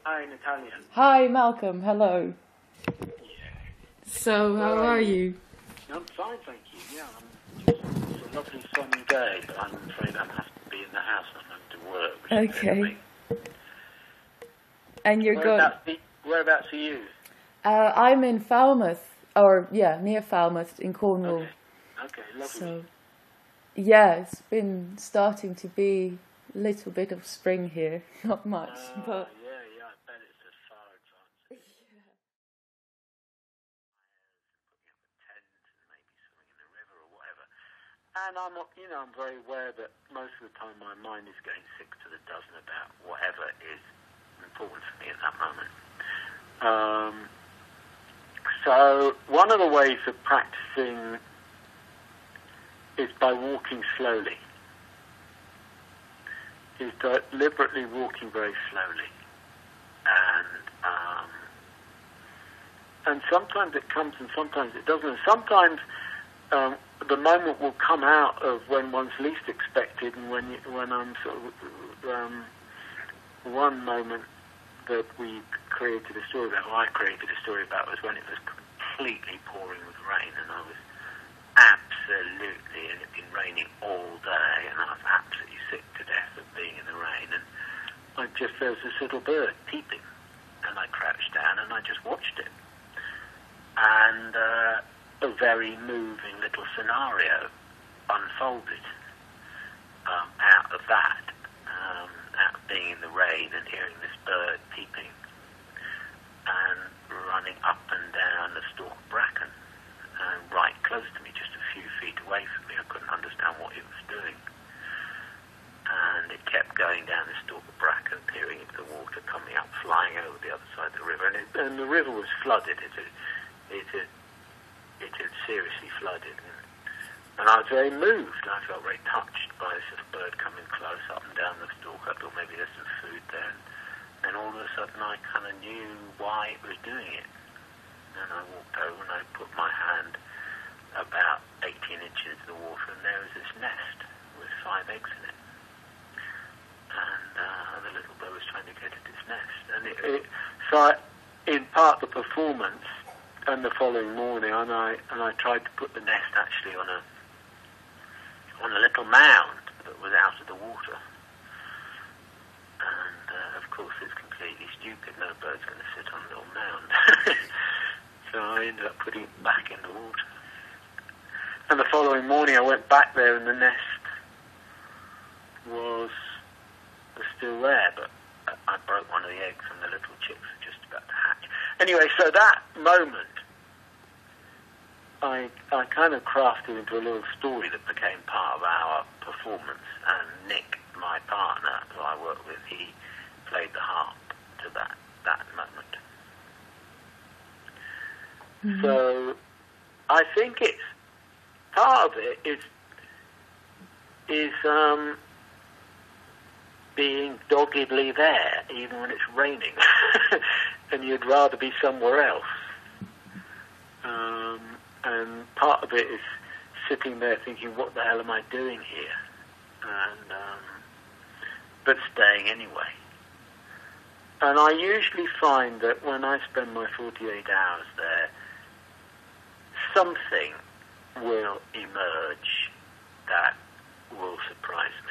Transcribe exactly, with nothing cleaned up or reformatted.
Hi, Natalia. Hi, Malcolm. Hello. Yeah. So, how Where are are you? you? I'm fine, thank you. Yeah, I'm just, it's a lovely sunny day, but I'm afraid I have to be in the house. I'm going to work. Which Okay. Is And you're going... whereabouts, the, whereabouts are you? Uh, I'm in Falmouth, or yeah, near Falmouth in Cornwall. Okay, okay, lovely. So, yeah, it's been starting to be a little bit of spring here. Not much, uh, but... Yeah, yeah, I bet it's a far advance. Yeah. Tent and maybe swimming in the river or whatever. And I'm, you know, I'm very aware that most of the time my mind is going six to the dozen about whatever is important for me at that moment. Um, so one of the ways of practicing is by walking slowly. Is deliberately walking very slowly. And um, and sometimes it comes and sometimes it doesn't. Sometimes um, the moment will come out of when one's least expected, and when you, when I'm sort of um, one moment that we created a story about, or I created a story about, was when it was completely pouring with rain, and I was absolutely, and it had been raining all day, and I was absolutely sick to death of being in the rain, and I just, there was this little bird peeping, and I crouched down and I just watched it. And uh, a very moving little scenario unfolded um, out of that, um, out of being in the rain and hearing this bird peeping and running up and down the stalk of bracken, uh, right close to me, just a few feet away from me. I couldn't understand what it was doing. And it kept going down the stalk of bracken, peering into the water, coming up, flying over the other side of the river. And, it, and the river was flooded. It had, it had, it had seriously flooded. And, and I was very moved. I felt very touched by this little bird coming close up and down the stalk. I thought maybe there's some food there. And then all of a sudden I kind of knew why it was doing it. And I walked over and I put my hand about eighteen inches into the water, and there was this nest with five eggs in it. And uh, the little bird was trying to get at its nest. And it, it, so I, in part the performance and the following morning, and I and I tried to put the nest actually on a on a little mound that was out of the water. And uh, of course it's completely stupid. No bird's going to sit on a little mound. So I ended up putting it back in the water. And the following morning I went back there and the nest was was still there, but I broke one of the eggs and the little chicks were just about to hatch. Anyway, so that moment I I kind of crafted into a little story that became part of our performance, and Nick, my partner, who I work with, he played the harp to that, that moment. Mm-hmm. So I think it's, part of it is, is um, being doggedly there, even when it's raining, and you'd rather be somewhere else. Um, and part of it is sitting there thinking, what the hell am I doing here? And um, but staying anyway. And I usually find that when I spend my forty-eight hours there, something will emerge that will surprise me.